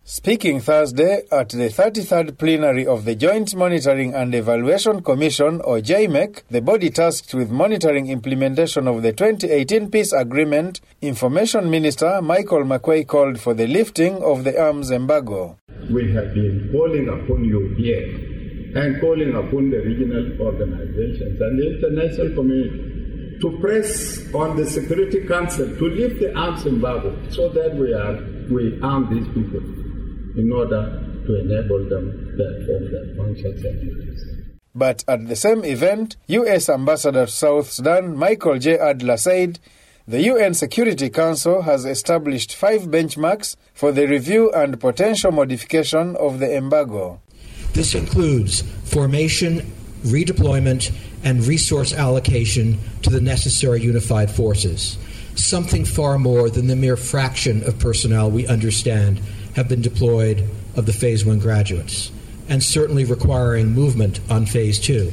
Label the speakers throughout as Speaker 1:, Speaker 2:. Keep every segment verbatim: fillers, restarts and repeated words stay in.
Speaker 1: Speaking Thursday at the thirty-third plenary of the Joint Monitoring and Evaluation Commission, or J M E C, the body tasked with monitoring implementation of the twenty eighteen peace agreement, Information Minister Michael Makuei called for the lifting of the arms embargo.
Speaker 2: We have been calling upon you here and calling upon the regional organizations and the international community to press on the Security Council to lift the arms embargo so that we are we arm these people in order to enable them to perform their functions and duties.
Speaker 1: But at the same event, U S Ambassador to South Sudan Michael J. Adler said the U N Security Council has established five benchmarks for the review and potential modification of the embargo.
Speaker 3: This includes formation, redeployment, and resource allocation to the necessary unified forces, something far more than the mere fraction of personnel we understand have been deployed of the Phase one graduates, and certainly requiring movement on Phase two.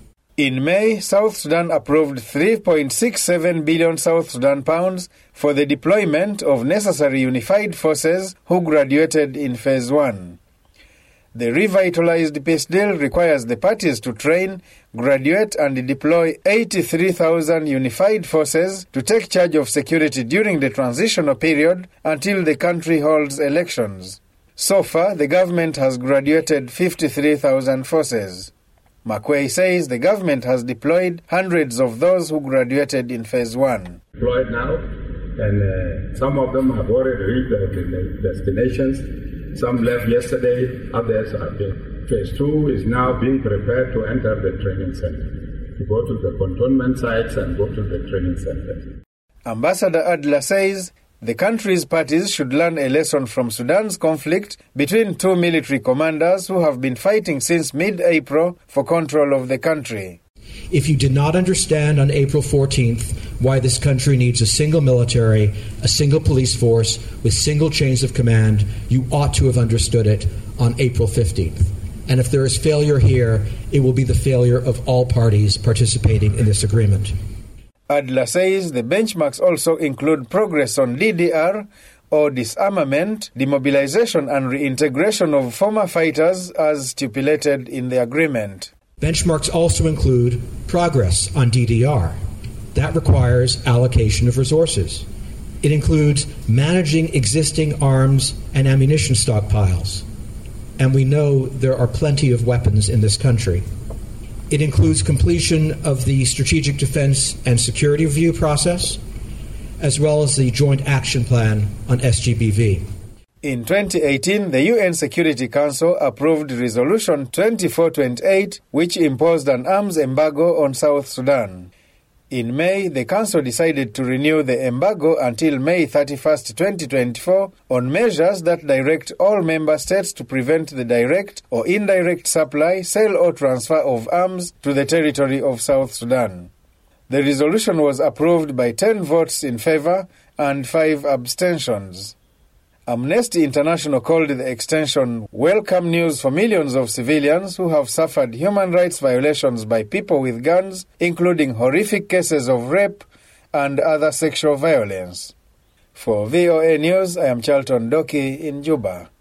Speaker 1: In May, South Sudan approved three point six seven billion South Sudan pounds for the deployment of necessary unified forces who graduated in Phase one. The revitalized peace deal requires the parties to train, graduate and deploy eighty-three thousand unified forces to take charge of security during the transitional period until the country holds elections. So far, the government has graduated fifty-three thousand forces. Makuei says the government has deployed hundreds of those who graduated in Phase one.
Speaker 2: Deployed now, and uh, some of them have already reached their destinations. Some left yesterday, others have been. Phase two is now being prepared to enter the training center, to go to the cantonment sites and go to the training centers.
Speaker 1: Ambassador Adler says the country's parties should learn a lesson from Sudan's conflict between two military commanders who have been fighting since mid-April for control of the country.
Speaker 3: If you did not understand on April fourteenth why this country needs a single military, a single police force with single chains of command, you ought to have understood it on April fifteenth. And if there is failure here, it will be the failure of all parties participating in this agreement.
Speaker 1: Adler says the benchmarks also include progress on D D R, or disarmament, demobilization and reintegration of former fighters as stipulated in the agreement.
Speaker 3: Benchmarks also include progress on D D R. That requires allocation of resources. It includes managing existing arms and ammunition stockpiles. And we know there are plenty of weapons in this country. It includes completion of the Strategic Defense and Security Review process, as well as the Joint Action Plan on S G B V.
Speaker 1: In twenty eighteen, the U N Security Council approved Resolution twenty-four twenty-eight, which imposed an arms embargo on South Sudan. In May, the Council decided to renew the embargo until May thirty-first, twenty twenty-four, on measures that direct all member states to prevent the direct or indirect supply, sale or transfer of arms to the territory of South Sudan. The resolution was approved by ten votes in favor and five abstentions. Amnesty International called the extension welcome news for millions of civilians who have suffered human rights violations by people with guns, including horrific cases of rape and other sexual violence. For V O A News, I am Charlton Doki in Juba.